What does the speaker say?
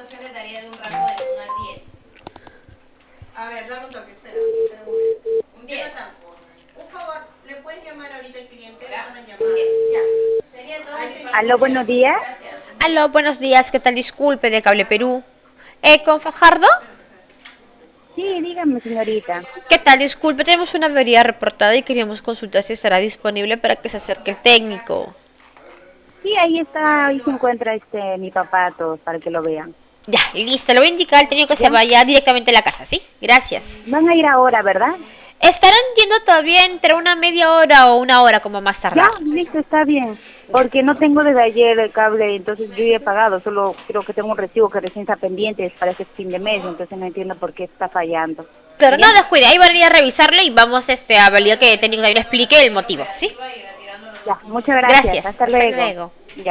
secretaría de un rango del 1 al 10. A ver, dame un toque, espera un momento. Un 10. Un favor, ¿le puedes llamar ahorita al cliente? Hola. Están en llamada. Ya. Sería todo de mi parte. Aló, buenos días. Gracias. Aló, buenos días, ¿qué tal? Disculpe, de Cable Perú. ¿Con Fajardo? Sí, dígame, señorita. ¿Qué tal? Disculpe, tenemos una avería reportada y queríamos consultar si estará disponible para que se acerque el técnico. Sí, ahí está, ahí se encuentra mi papá, todos, para que lo vean. Ya, listo, le voy a indicar al técnico que se ¿Ya? vaya directamente a la casa, ¿sí? Gracias. Van a ir ahora, ¿verdad? Estarán yendo todavía entre una media hora o una hora como más Ya, tardar. listo, está bien. Porque no tengo desde ayer el cable, entonces yo ya he pagado, solo creo que tengo un recibo que recién está pendiente, es para este fin de mes, entonces no entiendo por qué está fallando. Pero ¿Ya? no descuide, ahí van a ir a revisarlo y vamos a validar que el técnico también explique el motivo, ¿sí? Ya, muchas gracias. Gracias, Hasta hasta luego. luego.